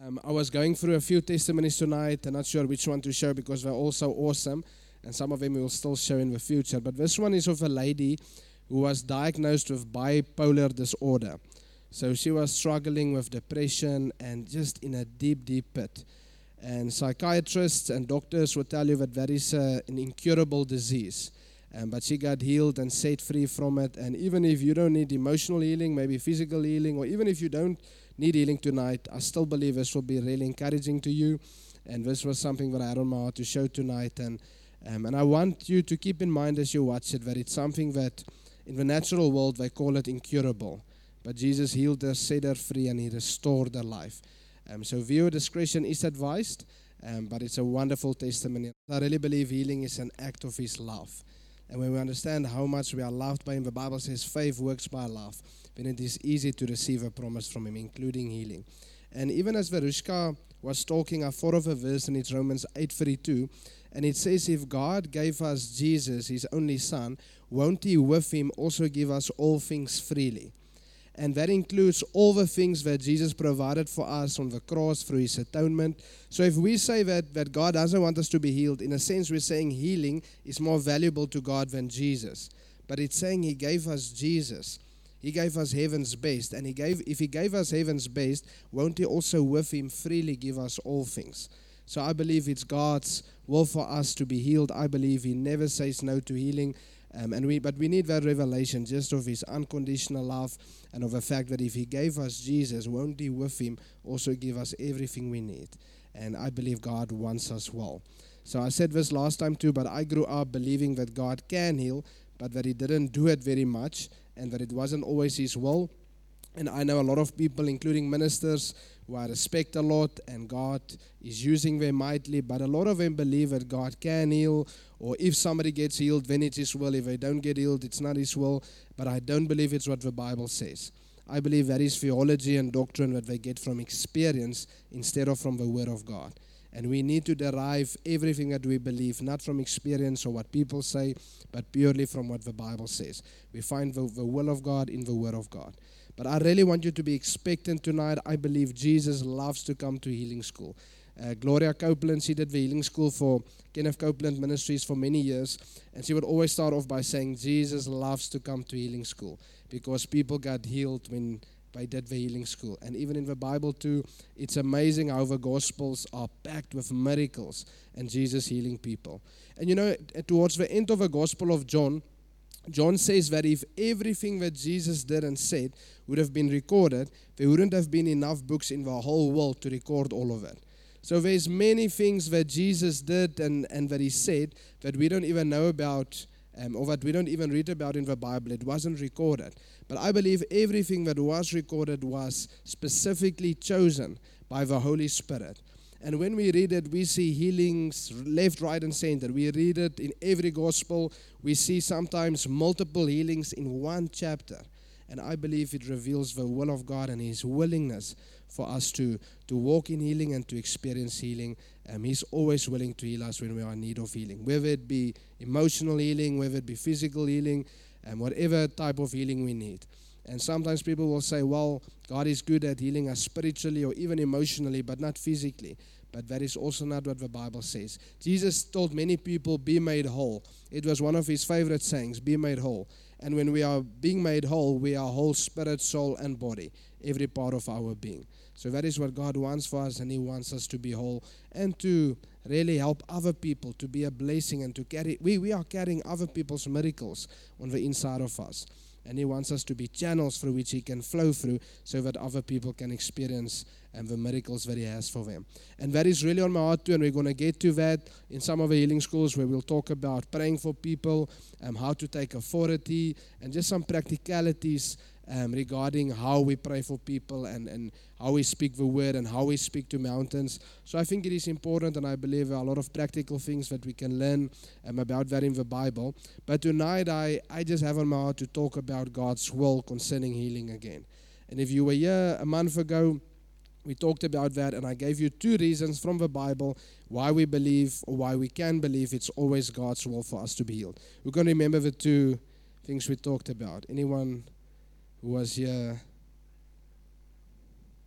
I was going through a few testimonies tonight. I'm not sure which one to show because they're all so awesome. And some of them we will still show in the future. But this one is of a lady who was diagnosed with bipolar disorder. So she was struggling with depression and just in a deep, deep pit. And psychiatrists and doctors will tell you that is an incurable disease. But she got healed and set free from it. And even if you don't need emotional healing, maybe physical healing, or even if you don't need healing tonight, I still believe this will be really encouraging to you. And this was something that I had on my heart to show tonight. And I want you to keep in mind as you watch it that it's something that in the natural world they call it incurable. But Jesus healed her, set her free, and He restored her life. So viewer discretion is advised, but it's a wonderful testimony. I really believe healing is an act of His love. And when we understand how much we are loved by Him, the Bible says faith works by love, then it is easy to receive a promise from Him, including healing. And even as Verushka was talking, I thought of a verse, and it's Romans 8:32, and it says, if God gave us Jesus, His only Son, won't He with Him also give us all things freely? And that includes all the things that Jesus provided for us on the cross through His atonement. So if we say that God doesn't want us to be healed, in a sense we're saying healing is more valuable to God than Jesus. But it's saying He gave us Jesus. He gave us heaven's best. And if He gave us heaven's best, won't He also with Him freely give us all things? So I believe it's God's will for us to be healed. I believe He never says no to healing. But we need that revelation just of His unconditional love and of the fact that if He gave us Jesus, won't He with Him also give us everything we need? And I believe God wants us well. So I said this last time too, but I grew up believing that God can heal, but that He didn't do it very much and that it wasn't always His will. And I know a lot of people, including ministers, who I respect a lot, and God is using them mightily, but a lot of them believe that God can heal, or if somebody gets healed, then it's His will. If they don't get healed, it's not His will. But I don't believe it's what the Bible says. I believe that is theology and doctrine that they get from experience instead of from the Word of God. And we need to derive everything that we believe, not from experience or what people say, but purely from what the Bible says. We find the will of God in the Word of God. But I really want you to be expectant tonight. I believe Jesus loves to come to healing school. Gloria Copeland, she did the healing school for Kenneth Copeland Ministries for many years. And she would always start off by saying, Jesus loves to come to healing school. Because people got healed when they did the healing school. And even in the Bible too, it's amazing how the Gospels are packed with miracles and Jesus healing people. And you know, towards the end of the Gospel of John, John says that if everything that Jesus did and said would have been recorded, there wouldn't have been enough books in the whole world to record all of it. So there's many things that Jesus did and that He said that we don't even know about, or that we don't even read about in the Bible. It wasn't recorded. But I believe everything that was recorded was specifically chosen by the Holy Spirit. And when we read it, we see healings left, right, and center. We read it in every gospel. We see sometimes multiple healings in one chapter. And I believe it reveals the will of God and His willingness for us to walk in healing and to experience healing. He's always willing to heal us when we are in need of healing, whether it be emotional healing, whether it be physical healing, and whatever type of healing we need. And sometimes people will say, well, God is good at healing us spiritually or even emotionally, but not physically. But that is also not what the Bible says. Jesus told many people, be made whole. It was one of His favorite sayings, be made whole. And when we are being made whole, we are whole spirit, soul, and body, every part of our being. So that is what God wants for us, and He wants us to be whole and to really help other people, to be a blessing and to carry. We are carrying other people's miracles on the inside of us. And He wants us to be channels through which He can flow through so that other people can experience the miracles that He has for them. And that is really on my heart too, and we're going to get to that in some of the healing schools where we'll talk about praying for people, how to take authority, and just some practicalities regarding how we pray for people and how we speak the word and how we speak to mountains. So I think it is important, and I believe there are a lot of practical things that we can learn about that in the Bible. But tonight I just have on my heart to talk about God's will concerning healing again. And if you were here a month ago, we talked about that, and I gave you 2 reasons from the Bible why we believe, or why we can believe it's always God's will for us to be healed. We're going to remember the 2 things we talked about. Anyone who was here?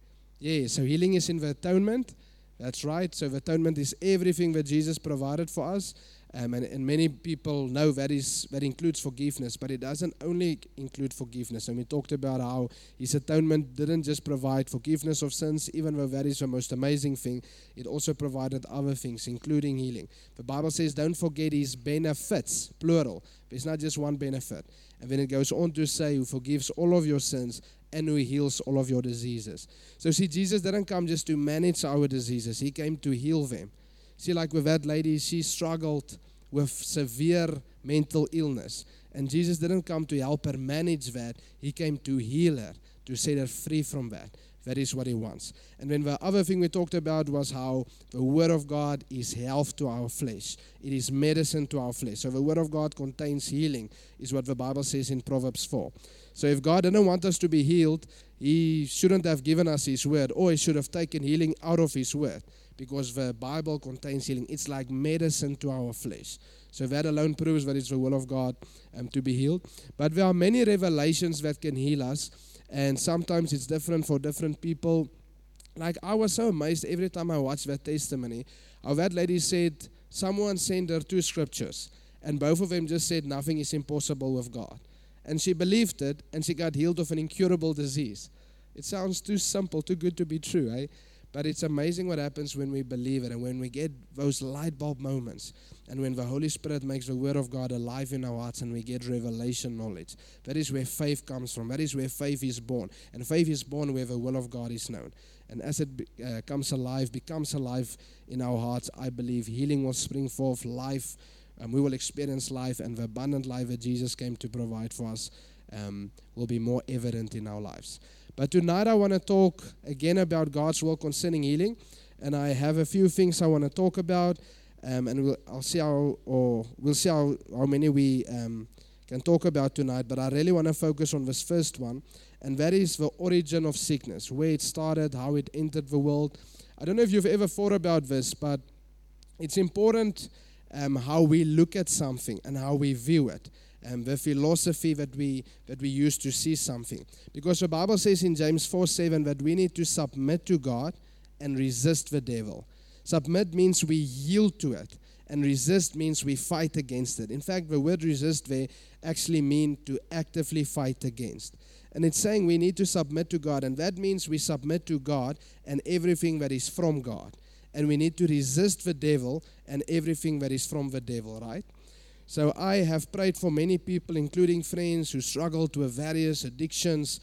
Yeah, so healing is in the atonement. That's right. So the atonement is everything that Jesus provided for us. And many people know that includes forgiveness, but it doesn't only include forgiveness. And we talked about how his atonement didn't just provide forgiveness of sins, even though that is the most amazing thing. It also provided other things, including healing. The Bible says, don't forget his benefits, plural. There's not just one benefit. And then it goes on to say, who forgives all of your sins and who heals all of your diseases. So see, Jesus didn't come just to manage our diseases. He came to heal them. See, like with that lady, she struggled with severe mental illness. And Jesus didn't come to help her manage that. He came to heal her, to set her free from that. That is what he wants. And then the other thing we talked about was how the Word of God is health to our flesh. It is medicine to our flesh. So the Word of God contains healing, is what the Bible says in Proverbs 4. So if God didn't want us to be healed, he shouldn't have given us his Word, or he should have taken healing out of his Word. Because the Bible contains healing. It's like medicine to our flesh. So that alone proves that it's the will of God to be healed. But there are many revelations that can heal us. And sometimes it's different for different people. Like I was so amazed every time I watched that testimony. How that lady said, someone sent her 2 scriptures. And both of them just said nothing is impossible with God. And she believed it and she got healed of an incurable disease. It sounds too simple, too good to be true, eh? But it's amazing what happens when we believe it and when we get those light bulb moments and when the Holy Spirit makes the Word of God alive in our hearts and we get revelation knowledge. That is where faith comes from. That is where faith is born. And faith is born where the will of God is known. And as it becomes alive in our hearts, I believe healing will spring forth, life, we will experience life, and the abundant life that Jesus came to provide for us will be more evident in our lives. But tonight I want to talk again about God's will concerning healing, and I have a few things I want to talk about, and we'll see how many we can talk about tonight. But I really want to focus on this first one, and that is the origin of sickness, where it started, how it entered the world. I don't know if you've ever thought about this, but it's important how we look at something and how we view it. The philosophy that we use to see something. Because the Bible says in James 4:7 that we need to submit to God and resist the devil. Submit means we yield to it, and resist means we fight against it. In fact, the word resist there actually means to actively fight against. And it's saying we need to submit to God, and that means we submit to God and everything that is from God. And we need to resist the devil and everything that is from the devil, right? So I have prayed for many people, including friends who struggled with various addictions,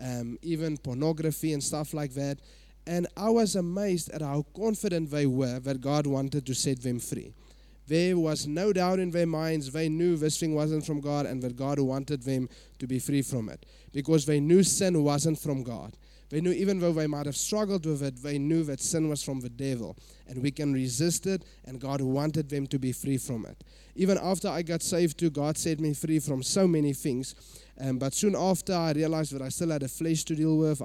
even pornography and stuff like that. And I was amazed at how confident they were that God wanted to set them free. There was no doubt in their minds. They knew this thing wasn't from God and that God wanted them to be free from it. Because they knew sin wasn't from God. They knew even though they might have struggled with it, they knew that sin was from the devil. And we can resist it, and God wanted them to be free from it. Even after I got saved too, God set me free from so many things. But soon after, I realized that I still had a flesh to deal with.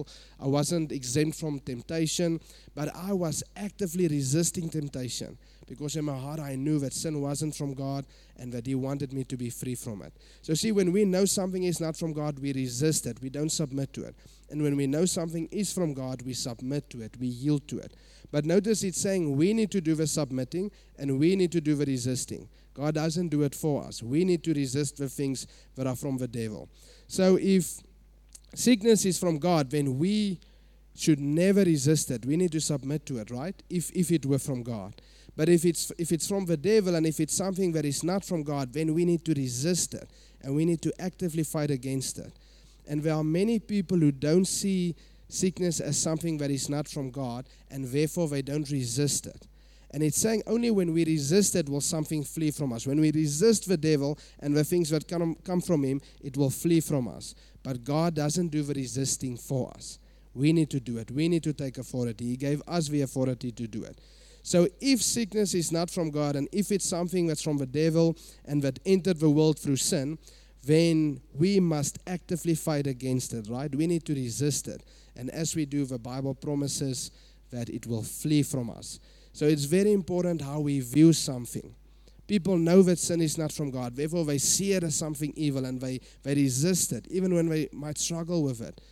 I wasn't exempt from temptation, but I was actively resisting temptation. Because in my heart, I knew that sin wasn't from God and that He wanted me to be free from it. So see, when we know something is not from God, we resist it. We don't submit to it. And when we know something is from God, we submit to it. We yield to it. But notice it's saying we need to do the submitting and we need to do the resisting. God doesn't do it for us. We need to resist the things that are from the devil. So if sickness is from God, then we should never resist it. We need to submit to it, right? If it were from God. But if it's from the devil and if it's something that is not from God, then we need to resist it. And we need to actively fight against it. And there are many people who don't see sickness as something that is not from God, and therefore they don't resist it. And it's saying only when we resist it will something flee from us. When we resist the devil and the things that come from him, it will flee from us. But God doesn't do the resisting for us. We need to do it. We need to take authority. He gave us the authority to do it. So if sickness is not from God, and if it's something that's from the devil and that entered the world through sin, then we must actively fight against it, right? We need to resist it. And as we do, the Bible promises that it will flee from us. So it's very important how we view something. People know that sin is not from God. Therefore, they see it as something evil and they resist it, even when they might struggle with it.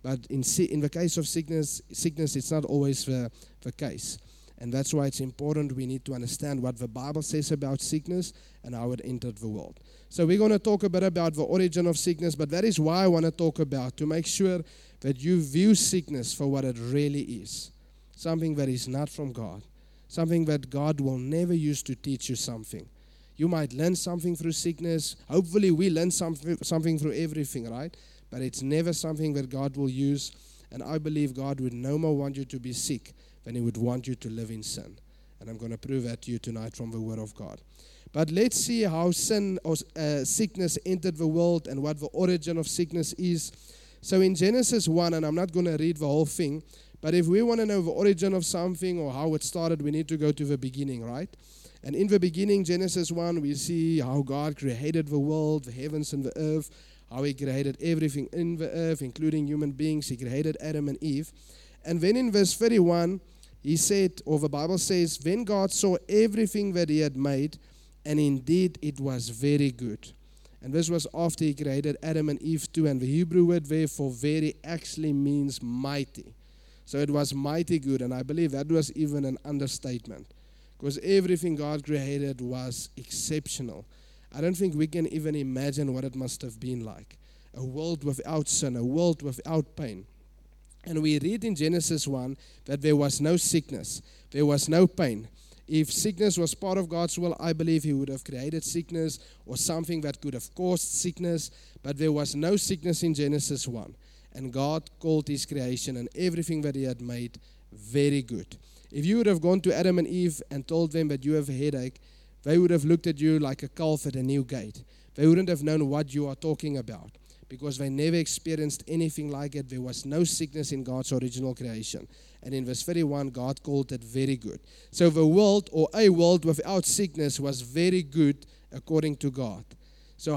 But in the case of sickness, it's not always the case. And that's why it's important we need to understand what the Bible says about sickness and how it entered the world. So we're going to talk a bit about the origin of sickness, but that is why I want to talk about, to make sure that you view sickness for what it really is. Something that is not from God. Something that God will never use to teach you something. You might learn something through sickness. Hopefully we learn something through everything, right? But it's never something that God will use. And I believe God would no more want you to be sick than He would want you to live in sin. And I'm going to prove that to you tonight from the Word of God. But let's see how sin or sickness entered the world and what the origin of sickness is. So in Genesis 1, and I'm not going to read the whole thing, but if we want to know the origin of something or how it started, we need to go to the beginning, right? And in the beginning, Genesis 1, we see how God created the world, the heavens and the earth, how He created everything in the earth, including human beings. He created Adam and Eve. And then in verse 31, He said, or the Bible says, then God saw everything that He had made, and indeed it was very good. And this was after He created Adam and Eve too. And the Hebrew word there for very actually means mighty. So it was mighty good. And I believe that was even an understatement. Because everything God created was exceptional. I don't think we can even imagine what it must have been like. A world without sin, a world without pain. And we read in Genesis 1 that there was no sickness, there was no pain. If sickness was part of God's will, I believe He would have created sickness or something that could have caused sickness. But there was no sickness in Genesis 1. And God called His creation and everything that He had made very good. If you would have gone to Adam and Eve and told them that you have a headache, they would have looked at you like a calf at a new gate. They wouldn't have known what you are talking about because they never experienced anything like it. There was no sickness in God's original creation. And in verse 31, God called it very good. So the world, or a world without sickness, was very good according to God. So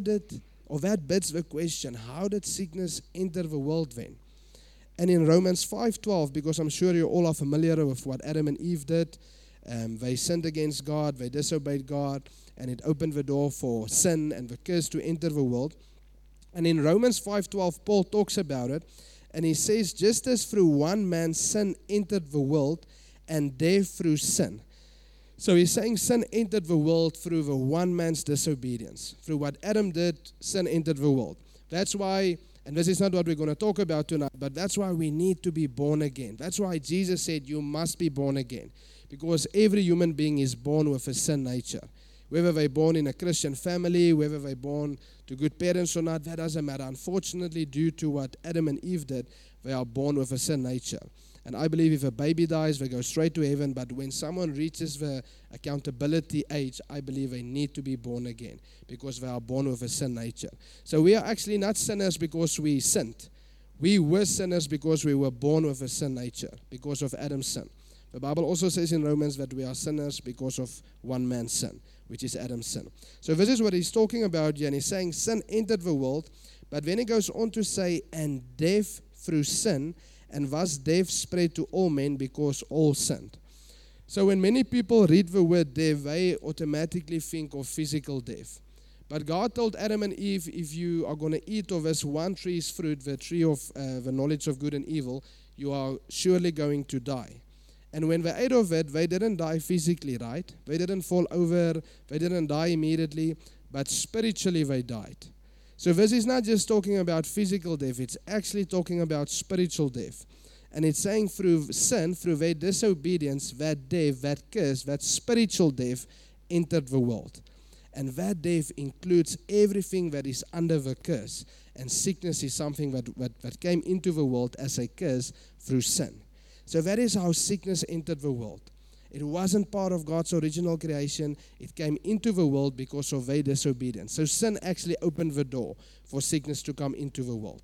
that begs the question, how did sickness enter the world then? And in Romans 5:12, because I'm sure you all are familiar with what Adam and Eve did, they sinned against God, they disobeyed God, and it opened the door for sin and the curse to enter the world. And in Romans 5:12, Paul talks about it, and he says, just as through one man sin entered the world, and death through sin. So he's saying sin entered the world through the one man's disobedience. Through what Adam did, sin entered the world. That's why, and this is not what we're going to talk about tonight, but that's why we need to be born again. That's why Jesus said you must be born again. Because every human being is born with a sin nature. Whether they're born in a Christian family, whether they're born to good parents or not, that doesn't matter. Unfortunately, due to what Adam and Eve did, they are born with a sin nature. And I believe if a baby dies, they go straight to heaven. But when someone reaches the accountability age, I believe they need to be born again because they are born with a sin nature. So we are actually not sinners because we sinned. We were sinners because we were born with a sin nature, because of Adam's sin. The Bible also says in Romans that we are sinners because of one man's sin, which is Adam's sin. So this is what he's talking about here. And he's saying sin entered the world, but then he goes on to say, and death through sin, and thus death spread to all men because all sinned. So when many people read the word death, they automatically think of physical death. But God told Adam and Eve, if you are going to eat of this one tree's fruit, the tree of the knowledge of good and evil, you are surely going to die. And when they ate of it, they didn't die physically, right? They didn't fall over, they didn't die immediately, but spiritually they died. So this is not just talking about physical death, it's actually talking about spiritual death. And it's saying through sin, through their disobedience, that death, that curse, that spiritual death entered the world. And that death includes everything that is under the curse. And sickness is something that came into the world as a curse through sin. So that is how sickness entered the world. It wasn't part of God's original creation. It came into the world because of their disobedience. So sin actually opened the door for sickness to come into the world.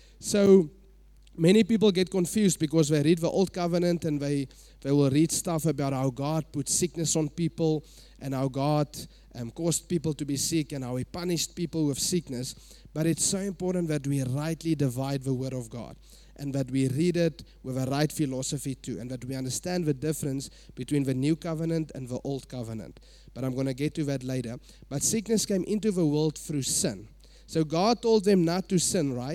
So many people get confused because they read the Old Covenant and they will read stuff about how God put sickness on people and how God caused people to be sick and how He punished people with sickness. But it's so important that we rightly divide the Word of God and that we read it with a right philosophy too, and that we understand the difference between the New Covenant and the Old Covenant. But I'm going to get to that later. But sickness came into the world through sin. So God told them not to sin, right?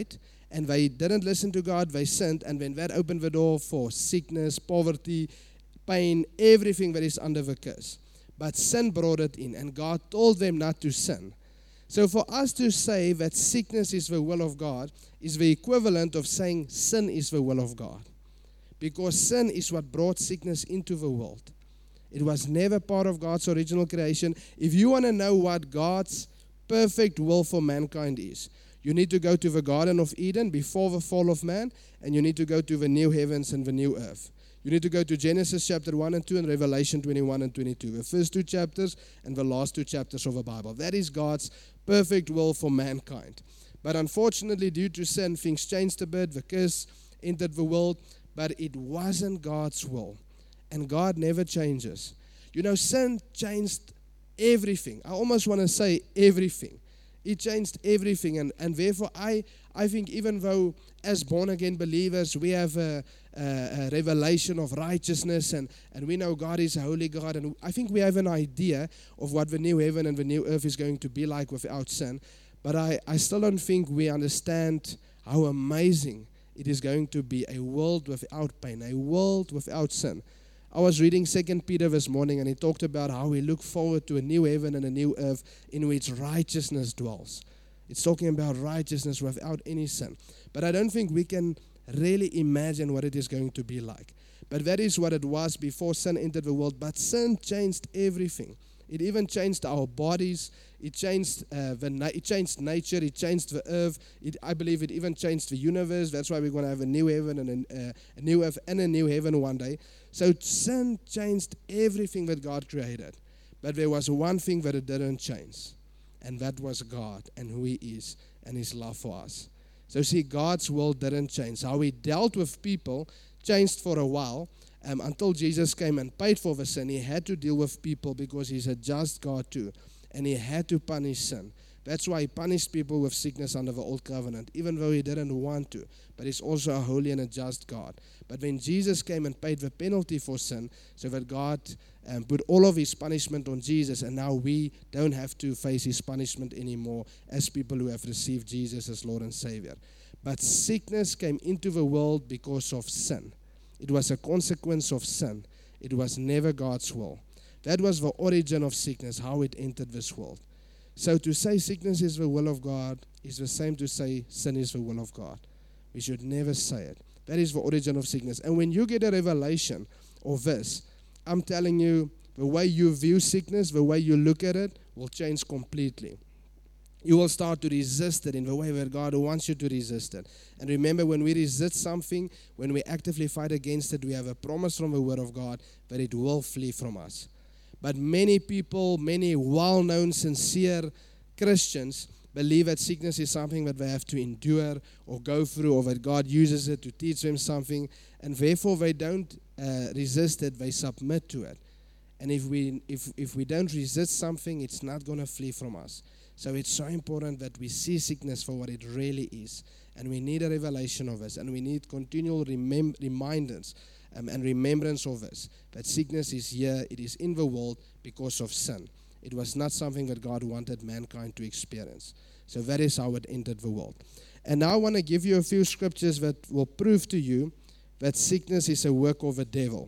and they didn't listen to God, they sinned, and then that opened the door for sickness, poverty, pain, everything that is under the curse. But sin brought it in, and God told them not to sin. So for us to say that sickness is the will of God is the equivalent of saying sin is the will of God. Because sin is what brought sickness into the world. It was never part of God's original creation. If you want to know what God's perfect will for mankind is, you need to go to the Garden of Eden before the fall of man, and you need to go to the new heavens and the new earth. You need to go to Genesis chapter 1 and 2 and Revelation 21 and 22, the first 2 chapters and the last 2 chapters of the Bible. That is God's perfect will for mankind. But unfortunately, due to sin, things changed a bit. The curse entered the world, but it wasn't God's will. And God never changes. You know, sin changed everything. I almost want to say everything. It changed everything. And therefore, I think even though as born-again believers, we have a revelation of righteousness and we know God is a holy God. And I think we have an idea of what the new heaven and the new earth is going to be like without sin. But I still don't think we understand how amazing it is going to be, a world without pain, a world without sin. I was reading 2 Peter this morning, and he talked about how we look forward to a new heaven and a new earth in which righteousness dwells. It's talking about righteousness without any sin. But I don't think we can really imagine what it is going to be like. But that is what it was before sin entered the world. But sin changed everything. It even changed our bodies. It changed it changed nature. It changed the earth. I believe it even changed the universe. That's why we're going to have a new heaven and a new earth and a new heaven one day. So sin changed everything that God created. But there was one thing that it didn't change. And that was God and who He is and His love for us. So see, God's will didn't change. How He dealt with people changed for a while. Until Jesus came and paid for the sin, He had to deal with people because He's a just God too. And He had to punish sin. That's why He punished people with sickness under the old covenant, even though He didn't want to. But He's also a holy and a just God. But when Jesus came and paid the penalty for sin, so that God put all of His punishment on Jesus, and now we don't have to face His punishment anymore as people who have received Jesus as Lord and Savior. But sickness came into the world because of sin. It was a consequence of sin. It was never God's will. That was the origin of sickness, how it entered this world. So to say sickness is the will of God is the same to say sin is the will of God. We should never say it. That is the origin of sickness. And when you get a revelation of this, I'm telling you, the way you view sickness, the way you look at it, will change completely. You will start to resist it in the way that God wants you to resist it. And remember, when we resist something, when we actively fight against it, we have a promise from the Word of God that it will flee from us. But many people, many well-known, sincere Christians believe that sickness is something that they have to endure or go through, or that God uses it to teach them something, and therefore they don't resist it, they submit to it. And if we don't resist something, it's not going to flee from us. So it's so important that we see sickness for what it really is. And we need a revelation of this. And we need continual reminders and remembrance of this. That sickness is here, it is in the world because of sin. It was not something that God wanted mankind to experience. So that is how it entered the world. And now I want to give you a few scriptures that will prove to you that sickness is a work of the devil.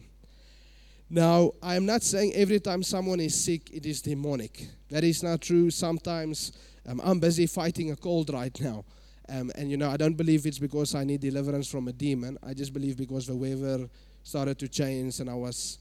Now, I am not saying every time someone is sick, it is demonic. That is not true. Sometimes I'm busy fighting a cold right now. And, I don't believe it's because I need deliverance from a demon. I just believe because the weather started to change and I was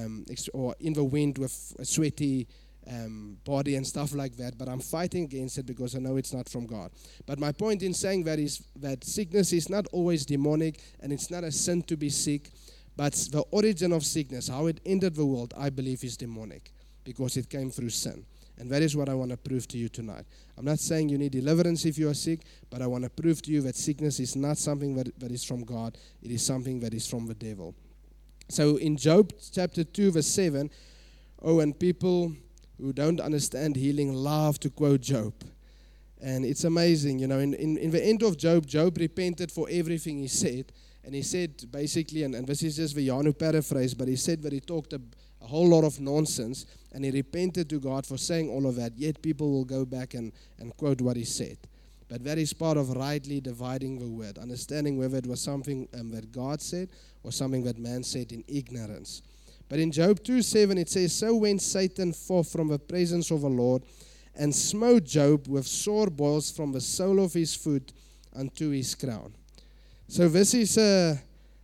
or in the wind with a sweaty body and stuff like that. But I'm fighting against it because I know it's not from God. But my point in saying that is that sickness is not always demonic, and it's not a sin to be sick. But the origin of sickness, how it entered the world, I believe is demonic because it came through sin. And that is what I want to prove to you tonight. I'm not saying you need deliverance if you are sick, but I want to prove to you that sickness is not something that is from God. It is something that is from the devil. So in Job chapter 2, verse 7, and people who don't understand healing love to quote Job. And it's amazing, in the end of Job, Job repented for everything he said. And he said basically, and this is just the Janu paraphrase, but he said that he talked a whole lot of nonsense, and he repented to God for saying all of that, yet people will go back and quote what he said. But that is part of rightly dividing the word, understanding whether it was something that God said or something that man said in ignorance. But in Job 2:7 it says, "So went Satan forth from the presence of the Lord, and smote Job with sore boils from the sole of his foot unto his crown." So this is a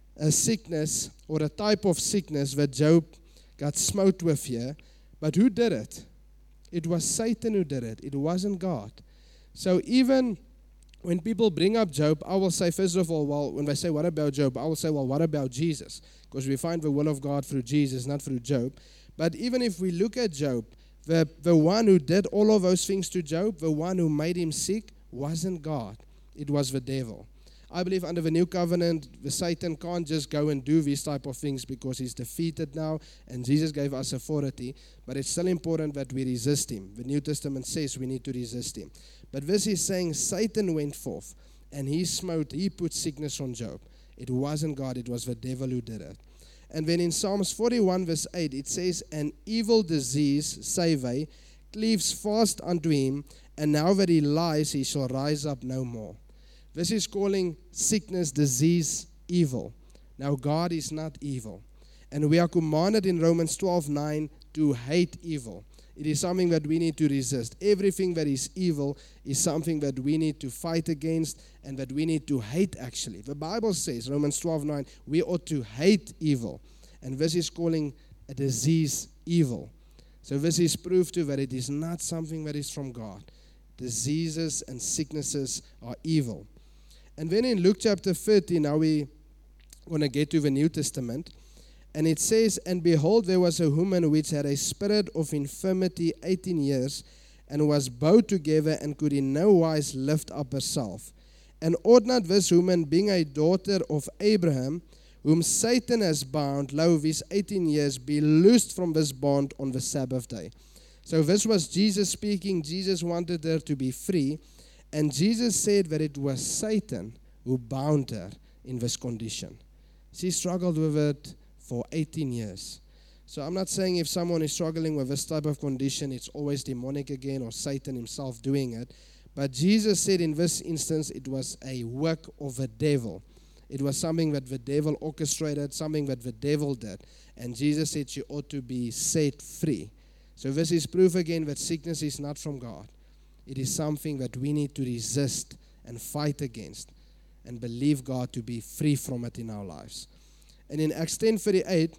sickness, or a type of sickness that Job got smote with here. But who did it? It was Satan who did it. It wasn't God. So even when people bring up Job, I will say, first of all, well, when they say, what about Job? I will say, well, what about Jesus? Because we find the will of God through Jesus, not through Job. But even if we look at Job, the one who did all of those things to Job, the one who made him sick, wasn't God. It was the devil. I believe under the new covenant, the Satan can't just go and do these type of things because he's defeated now, and Jesus gave us authority. But it's still important that we resist him. The New Testament says we need to resist him. But this is saying Satan went forth, and he put sickness on Job. It wasn't God, it was the devil who did it. And then in Psalms 41 verse 8, it says, "An evil disease, say they, cleaves fast unto him, and now that he lies, he shall rise up no more." This is calling sickness, disease, evil. Now God is not evil. And we are commanded in Romans 12:9 to hate evil. It is something that we need to resist. Everything that is evil is something that we need to fight against and that we need to hate actually. The Bible says, Romans 12:9, we ought to hate evil. And this is calling a disease evil. So this is proof too that it is not something that is from God. Diseases and sicknesses are evil. And then in Luke chapter 30, now we're going to get to the New Testament. And it says, "And behold, there was a woman which had a spirit of infirmity 18 years, and was bowed together, and could in no wise lift up herself. And ought not this woman, being a daughter of Abraham, whom Satan has bound, lo, these 18 years, be loosed from this bond on the Sabbath day?" So this was Jesus speaking. Jesus wanted her to be free. And Jesus said that it was Satan who bound her in this condition. She struggled with it for 18 years. So I'm not saying if someone is struggling with this type of condition, it's always demonic again or Satan himself doing it. But Jesus said in this instance, it was a work of the devil. It was something that the devil orchestrated, something that the devil did. And Jesus said she ought to be set free. So this is proof again that sickness is not from God. It is something that we need to resist and fight against and believe God to be free from it in our lives. And in Acts 10:38,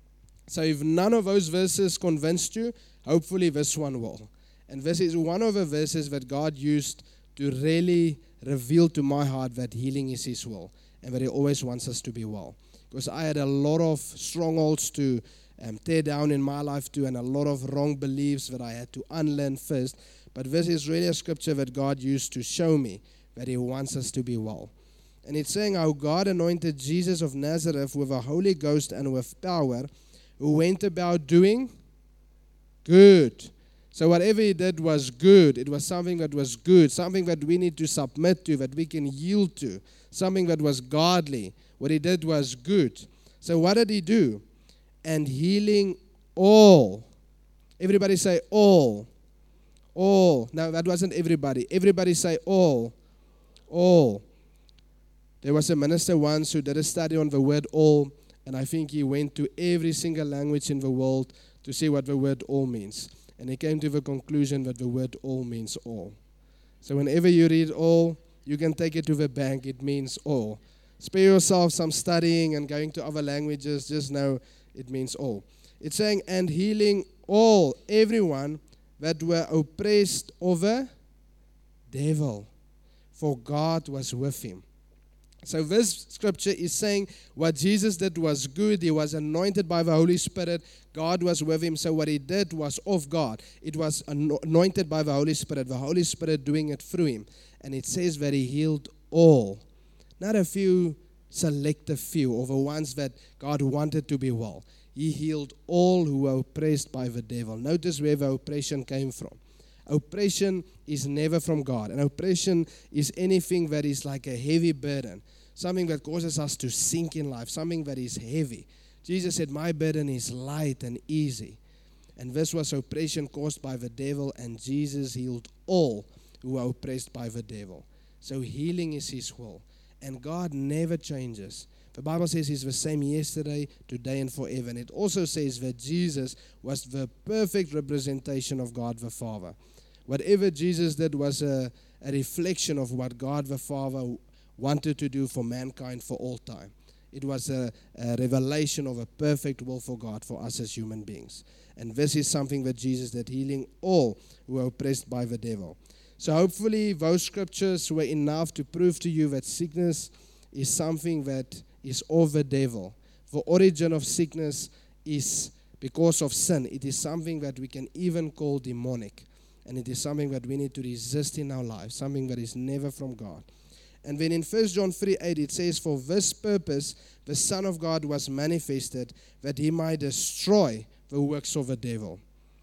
so if none of those verses convinced you, hopefully this one will. And this is one of the verses that God used to really reveal to my heart that healing is His will and that He always wants us to be well. Because I had a lot of strongholds to tear down in my life too, and a lot of wrong beliefs that I had to unlearn first. But this is really a scripture that God used to show me that He wants us to be well. And it's saying how God anointed Jesus of Nazareth with the Holy Ghost and with power, who went about doing good. So whatever He did was good. It was something that was good, something that we need to submit to, that we can yield to, something that was godly. What He did was good. So what did He do? And healing all. Everybody say all. All. Now that wasn't everybody. Everybody say all. All. There was a minister once who did a study on the word all, and I think he went to every single language in the world to see what the word all means. And he came to the conclusion that the word all means all. So whenever you read all, you can take it to the bank. It means all. Spare yourself some studying and going to other languages. Just know it means all. It's saying, and healing all, everyone that were oppressed of a devil, for God was with him. So this scripture is saying what Jesus did was good. He was anointed by the Holy Spirit. God was with him. So what he did was of God. It was anointed by the Holy Spirit. The Holy Spirit doing it through him. And it says that he healed all. Not a few, selective few, or the ones that God wanted to be well. He healed all who were oppressed by the devil. Notice where the oppression came from. Oppression is never from God. And oppression is anything that is like a heavy burden. Something that causes us to sink in life. Something that is heavy. Jesus said, my burden is light and easy. And this was oppression caused by the devil. And Jesus healed all who were oppressed by the devil. So healing is His will. And God never changes. The Bible says He's the same yesterday, today, and forever. And it also says that Jesus was the perfect representation of God the Father. Whatever Jesus did was a reflection of what God the Father wanted to do for mankind for all time. It was a revelation of a perfect will for God for us as human beings. And this is something that Jesus did, healing all who are oppressed by the devil. So hopefully those scriptures were enough to prove to you that sickness is something that is of the devil. The origin of sickness is because of sin. It is something that we can even call demonic. And it is something that we need to resist in our lives, something that is never from God. And then in 1 John 3:8 it says, for this purpose the Son of God was manifested, that He might destroy the works of the devil.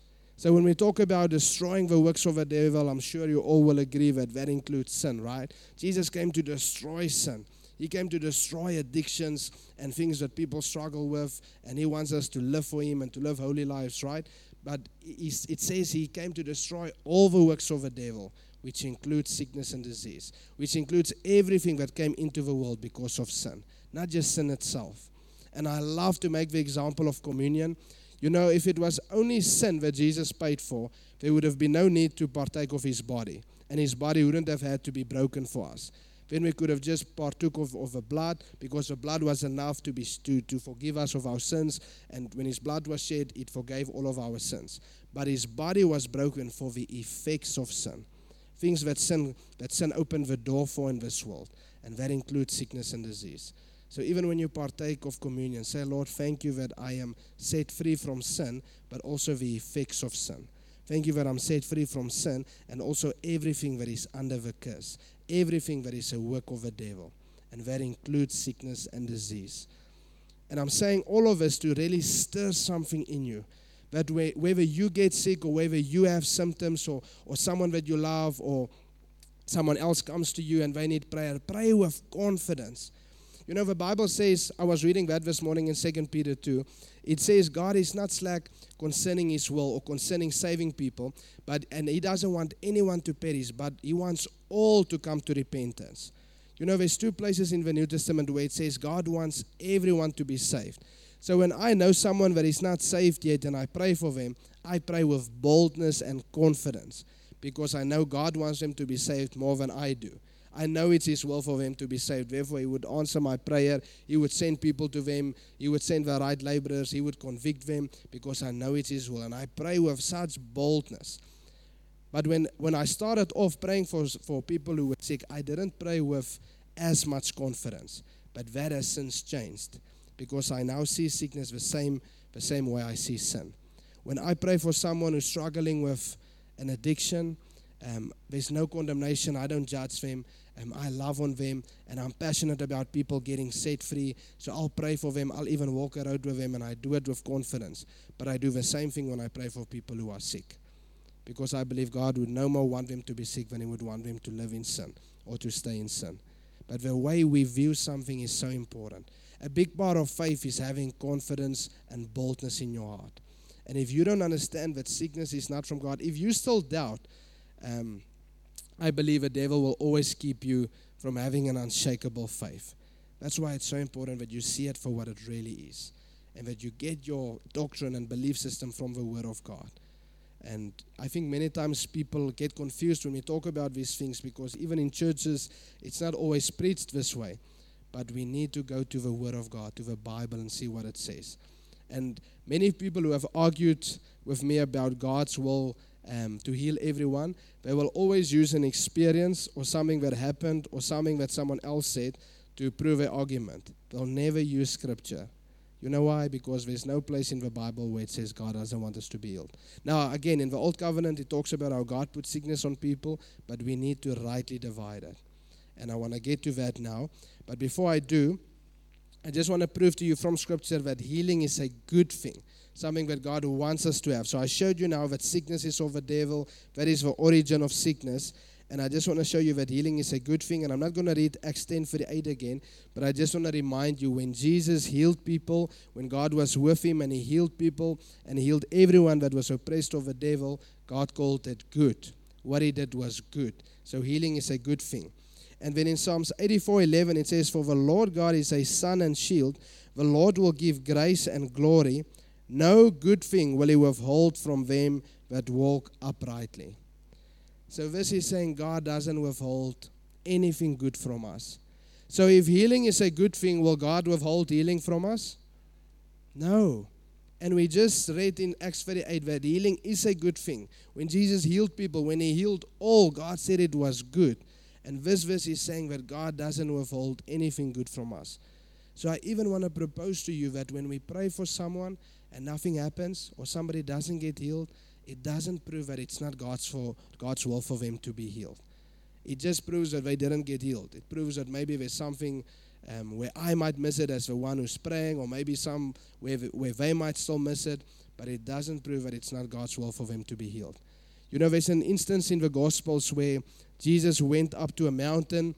So when we talk about destroying the works of the devil, I'm sure you all will agree that that includes sin, right? Jesus came to destroy sin. He came to destroy addictions and things that people struggle with, and He wants us to live for Him and to live holy lives, right? But it says He came to destroy all the works of the devil, which includes sickness and disease, which includes everything that came into the world because of sin, not just sin itself. And I love to make the example of communion. You know, if it was only sin that Jesus paid for, there would have been no need to partake of His body, and His body wouldn't have had to be broken for us. Then we could have just partook of the blood, because the blood was enough to forgive us of our sins. And when His blood was shed, it forgave all of our sins. But His body was broken for the effects of sin, things that sin opened the door for in this world, and that includes sickness and disease. So even when you partake of communion, say, Lord, thank you that I am set free from sin, but also the effects of sin. Thank you that I'm set free from sin and also everything that is under the curse, everything that is a work of the devil, and that includes sickness and disease. And I'm saying all of this to really stir something in you, that whether you get sick or whether you have symptoms or someone that you love or someone else comes to you and they need prayer, pray with confidence. You know, the Bible says, I was reading that this morning in 2 Peter 2, it says God is not slack concerning His will or concerning saving people, and He doesn't want anyone to perish, but He wants all to come to repentance. You know, there's 2 places in the New Testament where it says God wants everyone to be saved. So when I know someone that is not saved yet and I pray for them, I pray with boldness and confidence, because I know God wants them to be saved more than I do. I know it's His will for them to be saved. Therefore, He would answer my prayer. He would send people to them. He would send the right laborers. He would convict them, because I know it's His will. And I pray with such boldness. But when I started off praying for people who were sick, I didn't pray with as much confidence. But that has since changed, because I now see sickness the same way I see sin. When I pray for someone who's struggling with an addiction, there's no condemnation. I don't judge them. I love on them, and I'm passionate about people getting set free. So I'll pray for them. I'll even walk a road with them, and I do it with confidence. But I do the same thing when I pray for people who are sick, because I believe God would no more want them to be sick than He would want them to live in sin or to stay in sin. But the way we view something is so important. A big part of faith is having confidence and boldness in your heart. And if you don't understand that sickness is not from God, if you still doubt, I believe the devil will always keep you from having an unshakable faith. That's why it's so important that you see it for what it really is, and that you get your doctrine and belief system from the Word of God. And I think many times people get confused when we talk about these things, because even in churches, it's not always preached this way. But we need to go to the Word of God, to the Bible, and see what it says. And many people who have argued with me about God's will to heal everyone, they will always use an experience or something that happened or something that someone else said to prove their argument. They'll never use Scripture. You know why? Because there's no place in the Bible where it says God doesn't want us to be healed. Now, again, in the Old Covenant, it talks about how God put sickness on people, but we need to rightly divide it. And I want to get to that now. But before I do, I just want to prove to you from Scripture that healing is a good thing, something that God wants us to have. So I showed you now that sickness is of the devil. That is the origin of sickness. And I just want to show you that healing is a good thing. And I'm not going to read Acts 10:38 again, but I just want to remind you, when Jesus healed people, when God was with Him and He healed people and He healed everyone that was oppressed of the devil, God called it good. What He did was good. So healing is a good thing. And then in Psalms 84:11 it says, "For the Lord God is a sun and shield. The Lord will give grace and glory. No good thing will he withhold from them that walk uprightly." So this is saying God doesn't withhold anything good from us. So if healing is a good thing, will God withhold healing from us? No. And we just read in Acts 38 that healing is a good thing. When Jesus healed people, when he healed all, God said it was good. And this verse is saying that God doesn't withhold anything good from us. So I even want to propose to you that when we pray for someone and nothing happens, or somebody doesn't get healed, it doesn't prove that it's not God's will for them to be healed. It just proves that they didn't get healed. It proves that maybe there's something where I might miss it as the one who's praying, or maybe some where they might still miss it, but it doesn't prove that it's not God's will for them to be healed. You know, there's an instance in the Gospels where Jesus went up to a mountain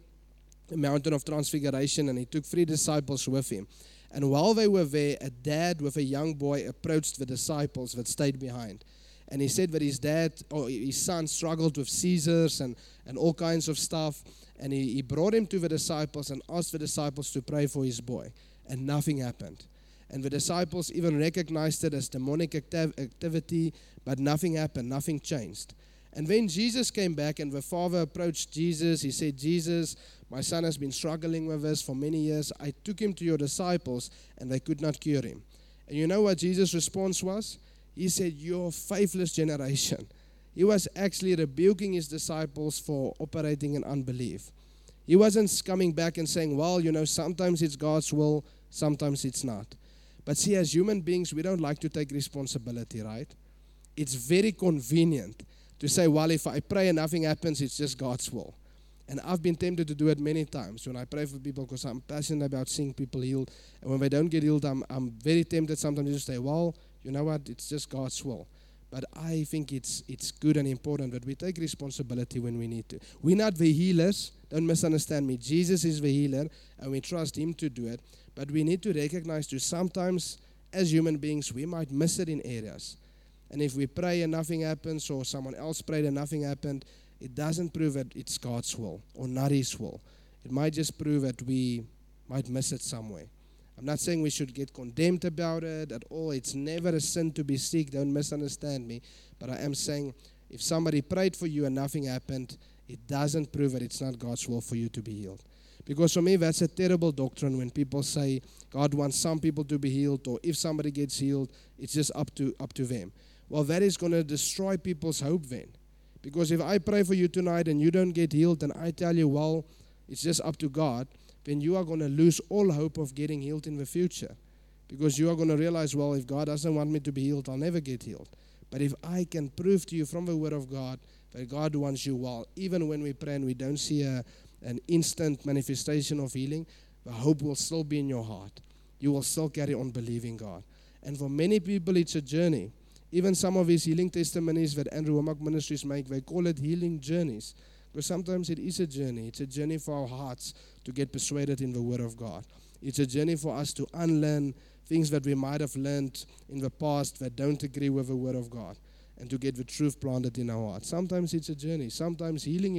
of Transfiguration, and he took 3 disciples with him. And while they were there, a dad with a young boy approached the disciples that stayed behind. And he said that his dad, or his son, struggled with seizures and all kinds of stuff. And he brought him to the disciples and asked the disciples to pray for his boy. And nothing happened. And the disciples even recognized it as demonic activity, but nothing happened, nothing changed. And then Jesus came back, and the father approached Jesus. He said, "Jesus, my son has been struggling with this for many years. I took him to your disciples, and they could not cure him." And you know what Jesus' response was? He said, "You're faithless generation." He was actually rebuking his disciples for operating in unbelief. He wasn't coming back and saying, well, you know, sometimes it's God's will, sometimes it's not. But see, as human beings, we don't like to take responsibility, right? It's very convenient to say, well, if I pray and nothing happens, it's just God's will. And I've been tempted to do it many times when I pray for people, because I'm passionate about seeing people healed. And when they don't get healed, I'm very tempted sometimes to say, well, you know what, it's just God's will. But I think it's good and important that we take responsibility when we need to. We're not the healers. Don't misunderstand me. Jesus is the healer, and we trust him to do it. But we need to recognize that sometimes, as human beings, we might miss it in areas. And if we pray and nothing happens, or someone else prayed and nothing happened, it doesn't prove that it's God's will or not his will. It might just prove that we might miss it somewhere. I'm not saying we should get condemned about it at all. It's never a sin to be sick. Don't misunderstand me. But I am saying, if somebody prayed for you and nothing happened, it doesn't prove that it's not God's will for you to be healed. Because for me, that's a terrible doctrine when people say God wants some people to be healed, or if somebody gets healed, it's just up to them. Well, that is going to destroy people's hope then. Because if I pray for you tonight and you don't get healed, and I tell you, well, it's just up to God, then you are going to lose all hope of getting healed in the future. Because you are going to realize, well, if God doesn't want me to be healed, I'll never get healed. But if I can prove to you from the Word of God that God wants you well, even when we pray and we don't see an instant manifestation of healing, the hope will still be in your heart. You will still carry on believing God. And for many people, it's a journey. Even some of his healing testimonies that Andrew Wommack Ministries make, they call it healing journeys. Because sometimes it is a journey. It's a journey for our hearts to get persuaded in the Word of God. It's a journey for us to unlearn things that we might have learned in the past that don't agree with the Word of God, and to get the truth planted in our hearts. Sometimes it's a journey. Sometimes healing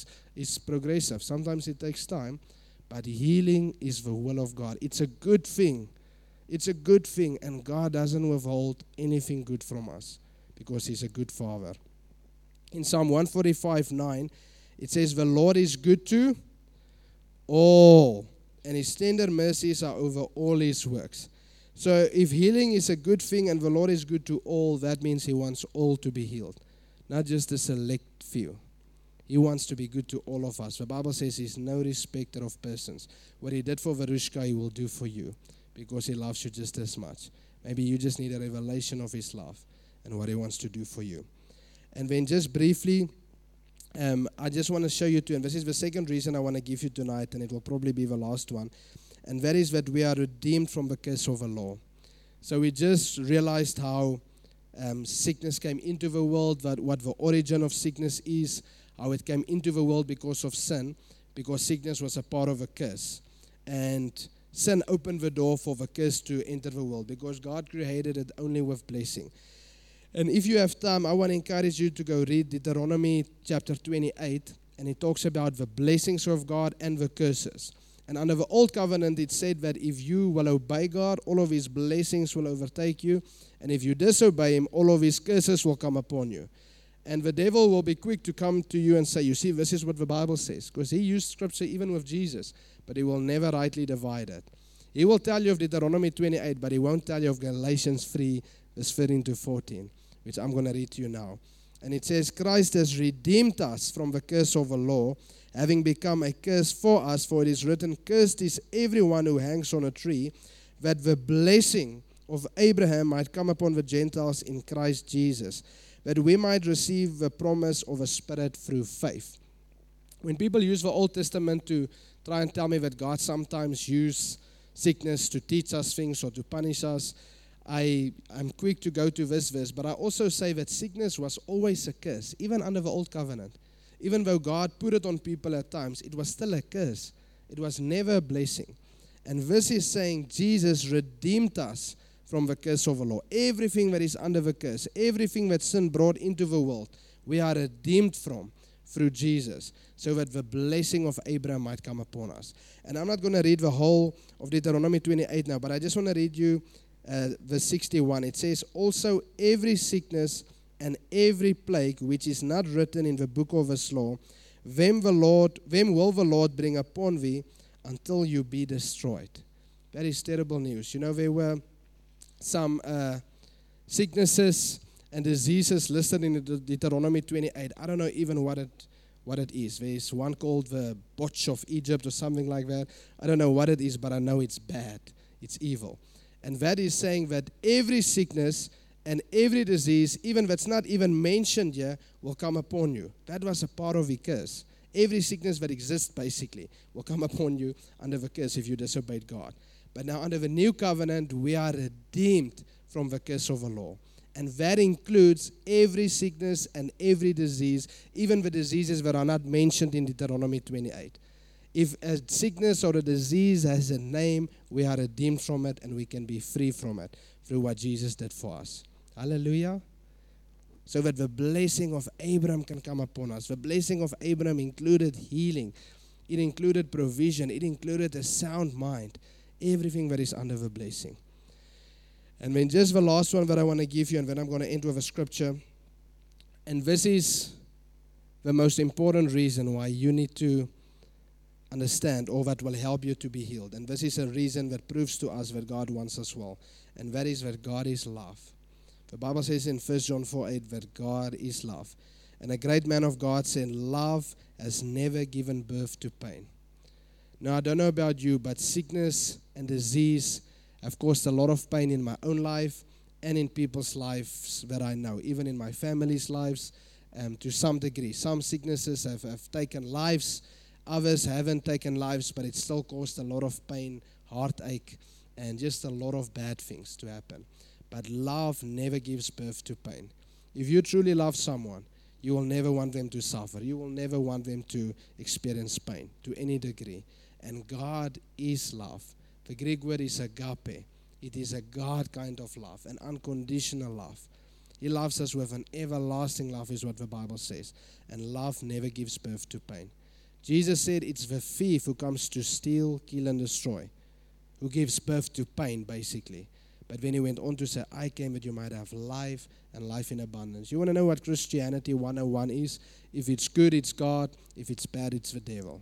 is progressive. Sometimes it takes time. But healing is the will of God. It's a good thing. It's a good thing, and God doesn't withhold anything good from us because he's a good Father. In Psalm 145:9, it says, "The Lord is good to all, and his tender mercies are over all his works." So if healing is a good thing and the Lord is good to all, that means he wants all to be healed, not just a select few. He wants to be good to all of us. The Bible says he's no respecter of persons. What he did for Verushka, he will do for you, because he loves you just as much. Maybe you just need a revelation of his love and what he wants to do for you. And then just briefly, I just want to show you too, and this is the second reason I want to give you tonight, and it will probably be the last one, and that is that we are redeemed from the curse of the law. So we just realized how sickness came into the world, what the origin of sickness is, how it came into the world because of sin, because sickness was a part of a curse. And sin opened the door for the curse to enter the world, because God created it only with blessing. And if you have time, I want to encourage you to go read Deuteronomy chapter 28. and it talks about the blessings of God and the curses. And under the old covenant, it said that if you will obey God, all of his blessings will overtake you. And if you disobey him, all of his curses will come upon you. And the devil will be quick to come to you and say, you see, this is what the Bible says. Because he used scripture even with Jesus, but he will never rightly divide it. He will tell you of Deuteronomy 28, but he won't tell you of Galatians 3, verse 13 to 14, which I'm going to read to you now. And it says, Christ has redeemed us from the curse of the law, having become a curse for us, for it is written, cursed is everyone who hangs on a tree, that the blessing of Abraham might come upon the Gentiles in Christ Jesus, that we might receive the promise of a Spirit through faith. When people use the Old Testament to try and tell me that God sometimes used sickness to teach us things or to punish us, I'm quick to go to this verse, but I also say that sickness was always a curse, even under the Old Covenant. Even though God put it on people at times, it was still a curse. It was never a blessing. And this is saying Jesus redeemed us from the curse of the law. Everything that is under the curse, everything that sin brought into the world, we are redeemed from through Jesus, so that the blessing of Abraham might come upon us. And I'm not going to read the whole of Deuteronomy 28 now, but I just want to read you verse 61. It says, also every sickness and every plague which is not written in the book of this law, them will the Lord bring upon thee until you be destroyed. That is terrible news. You know, there were some sicknesses and diseases listed in Deuteronomy 28. I don't know even what it is. There's one called the botch of Egypt or something like that. I don't know what it is, but I know it's bad. It's evil. And that is saying that every sickness and every disease, even that's not even mentioned here, will come upon you. That was a part of the curse. Every sickness that exists, basically, will come upon you under the curse if you disobeyed God. But now under the new covenant, we are redeemed from the curse of the law. And that includes every sickness and every disease, even the diseases that are not mentioned in Deuteronomy 28. If a sickness or a disease has a name, we are redeemed from it and we can be free from it through what Jesus did for us. Hallelujah. So that the blessing of Abraham can come upon us. The blessing of Abraham included healing. It included provision. It included a sound mind. Everything that is under the blessing. And then just the last one that I want to give you, and then I'm going to end with a scripture. And this is the most important reason why you need to understand, or that will help you to be healed. And this is a reason that proves to us that God wants us well. And that is that God is love. The Bible says in 1 John 4:8 that God is love. And a great man of God said, love has never given birth to pain. Now, I don't know about you, but sickness and disease have caused a lot of pain in my own life and in people's lives that I know, even in my family's lives to some degree. Some sicknesses have taken lives, others haven't taken lives, but it still caused a lot of pain, heartache, and just a lot of bad things to happen. But love never gives birth to pain. If you truly love someone, you will never want them to suffer. You will never want them to experience pain to any degree. And God is love. The Greek word is agape. It is a God kind of love, an unconditional love. He loves us with an everlasting love, is what the Bible says. And love never gives birth to pain. Jesus said it's the thief who comes to steal, kill, and destroy, who gives birth to pain, basically. But then he went on to say, I came that you might have life and life in abundance. You want to know what Christianity 101 is? If it's good, it's God. If it's bad, it's the devil.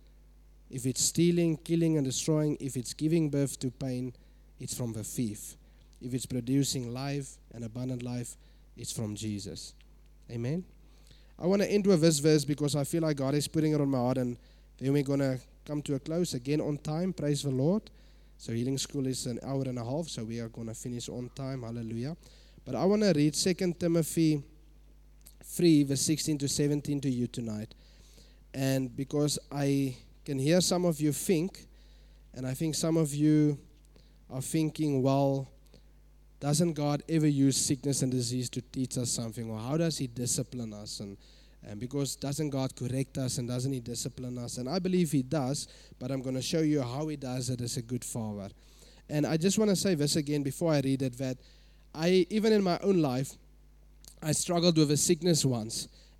If it's stealing, killing, and destroying, if it's giving birth to pain, it's from the thief. If it's producing life and abundant life, it's from Jesus. Amen? I want to end with this verse because I feel like God is putting it on my heart, and then we're going to come to a close again on time. Praise the Lord. So healing school is an hour and a half, so we are going to finish on time. Hallelujah. But I want to read 2 Timothy 3, verse 16 to 17 to you tonight. And because I can hear some of you think, and I think some of you are thinking, well, doesn't God ever use sickness and disease to teach us something? Or how does He discipline us? And because doesn't God correct us and doesn't He discipline us? And I believe He does, but I'm going to show you how He does it as a good father. And I just want to say this again before I read it, that even in my own life, I struggled with a sickness once.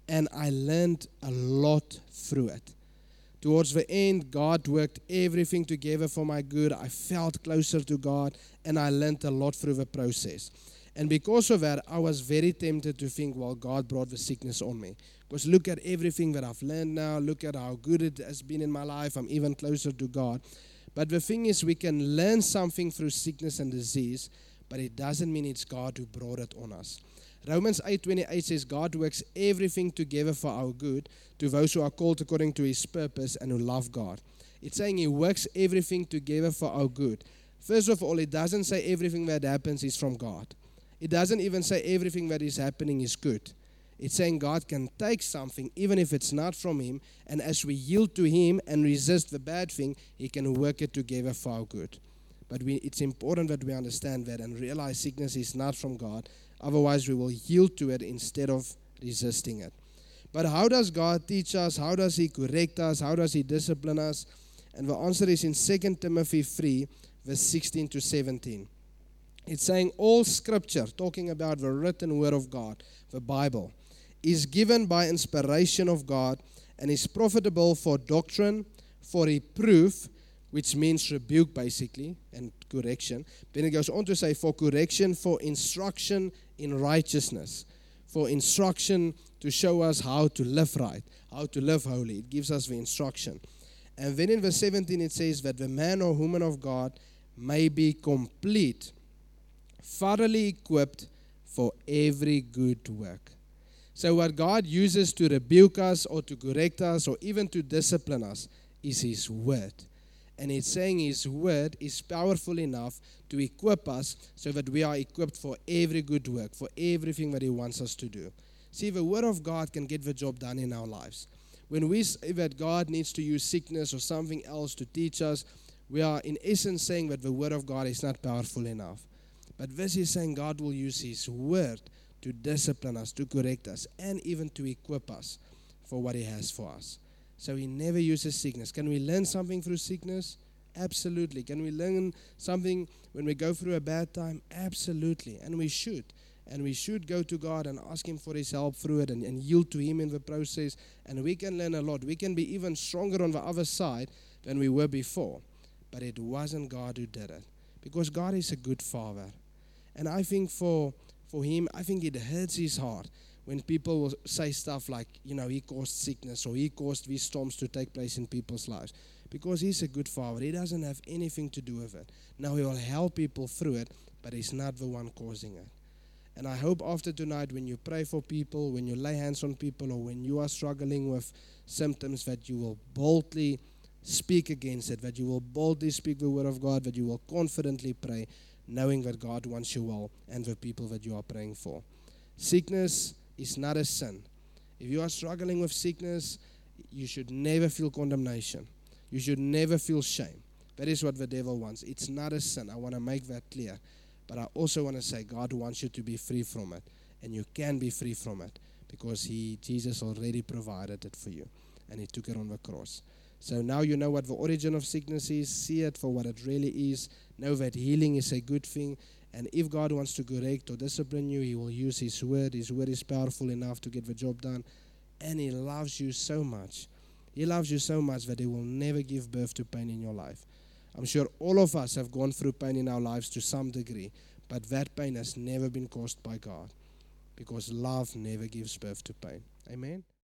and I learned a lot through it. Towards the end, God worked everything together for my good. I felt closer to God, and I learned a lot through the process. And because of that, I was very tempted to think, well, God brought the sickness on me. Because look at everything that I've learned now. Look at how good it has been in my life. I'm even closer to God. But the thing is, we can learn something through sickness and disease, but it doesn't mean it's God who brought it on us. Romans 8:28 says, God works everything together for our good to those who are called according to His purpose and who love God. It's saying He works everything together for our good. First of all, it doesn't say everything that happens is from God. It doesn't even say everything that is happening is good. It's saying God can take something, even if it's not from Him, and as we yield to Him and resist the bad thing, He can work it together for our good. But it's important that we understand that and realize sickness is not from God. Otherwise, we will yield to it instead of resisting it. But how does God teach us? How does He correct us? How does He discipline us? And the answer is in 2 Timothy 3, verse 16 to 17. It's saying all scripture, talking about the written word of God, the Bible, is given by inspiration of God and is profitable for doctrine, for reproof, which means rebuke basically, and correction. Then it goes on to say for correction, for instruction in righteousness, for instruction to show us how to live right, how to live holy. It gives us the instruction. And then in verse 17 it says that the man or woman of God may be complete, thoroughly equipped for every good work. So what God uses to rebuke us or to correct us or even to discipline us is His word. And it's saying His word is powerful enough to equip us so that we are equipped for every good work, for everything that He wants us to do. See, the word of God can get the job done in our lives. When we say that God needs to use sickness or something else to teach us, we are in essence saying that the word of God is not powerful enough. But this is saying God will use His word to discipline us, to correct us, and even to equip us for what He has for us. So He never uses sickness. Can we learn something through sickness? Absolutely. Can we learn something when we go through a bad time? Absolutely. And we should. And we should go to God and ask Him for His help through it and yield to Him in the process. And we can learn a lot. We can be even stronger on the other side than we were before. But it wasn't God who did it. Because God is a good Father. And I think for Him, I think it hurts His heart when people will say stuff like, He caused sickness or He caused these storms to take place in people's lives. Because He's a good Father. He doesn't have anything to do with it. Now He will help people through it, but He's not the one causing it. And I hope after tonight, when you pray for people, when you lay hands on people, or when you are struggling with symptoms, that you will boldly speak against it, that you will boldly speak the word of God, that you will confidently pray, knowing that God wants you well and the people that you are praying for. Sickness is not a sin. If you are struggling with sickness, you should never feel condemnation. You should never feel shame. That is what the devil wants. It's not a sin. I want to make that clear. But I also want to say God wants you to be free from it. And you can be free from it because Jesus already provided it for you. And He took it on the cross. So now you know what the origin of sickness is. See it for what it really is. Know that healing is a good thing. And if God wants to correct or discipline you, He will use His word. His word is powerful enough to get the job done. And He loves you so much. He loves you so much that He will never give birth to pain in your life. I'm sure all of us have gone through pain in our lives to some degree. But that pain has never been caused by God. Because love never gives birth to pain. Amen?